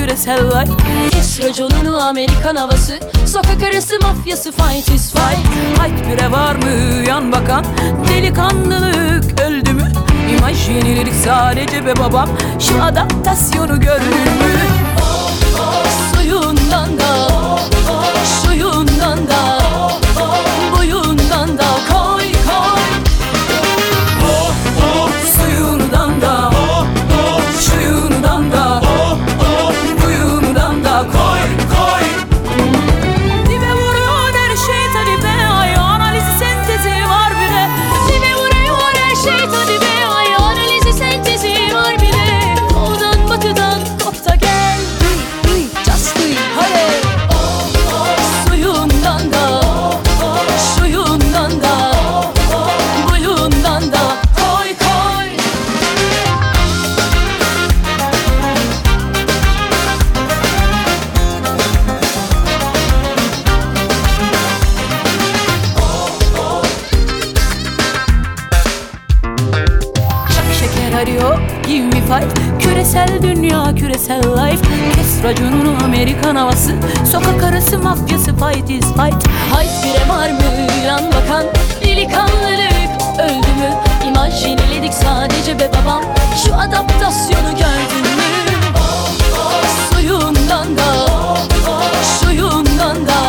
küresel life. Kes raconunu Amerikan havası, sokak arası mafyası, fight is fight. Fight bire var mı yan bakan, delikanlılık öldü mü? İmaj yeniledik sadece be babam, şu adaptasyonu gördün mü? Suyundan da, şuyundan da, buyundan da koy koy. Suyundan da, şuyundan da, buyundan da koy koy. Dibe vuruyor her şey tabi be, ay analizi sentezi var bile. Dibe vuruyor her şey tabi be, ay analizi sentezi var bile. Doğudan batıdan kop da gel, just do it, hadi. Suyundan da, şuyundan da, buyundan da koy koy. Şak şeker arıyor, give me fight. Küresel dünya, küresel life. Kes raconunu Amerikan havası, sokak arası mafyası, fight is fight. Hayt bire var mı yan bakan, delikanlılık öldü mü? İmaj yeniledik sadece be babam, şu adaptasyonu gördün mü? Suyundan da, şuyundan da,